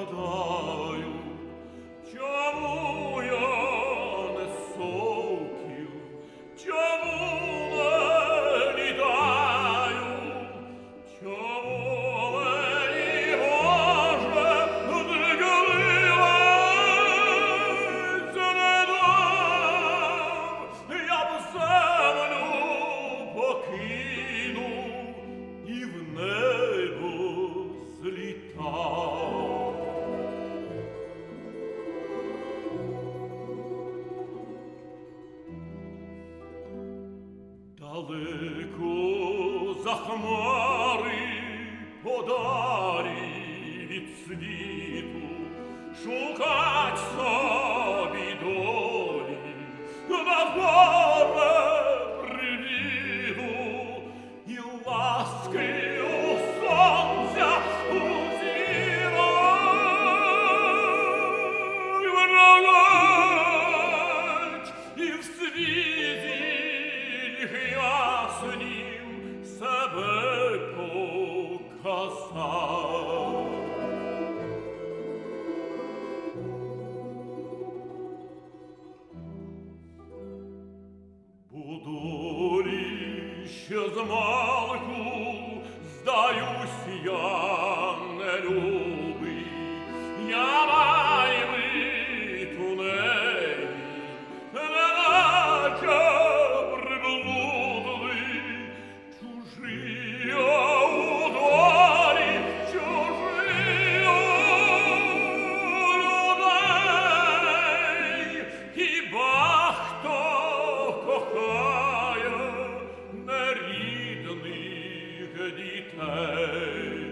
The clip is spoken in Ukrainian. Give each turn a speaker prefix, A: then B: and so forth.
A: гадаю, чому я не сокіл, чому не літаю, чому мені, Боже, дивиться не дав, я б землю покинув і в небо злітав. Далеко за хмари подалі від світу шукать собі долі, на горе привіду і ласки у сонця, у зірок вранить, і в світі яснім себе показав. Буду лі ще змалку, здаюсь я нелюбий, я наймит у неї, неначе приблудний, чужий я у долі, чужий у людей. Хіба хто кохає нерідних дітей?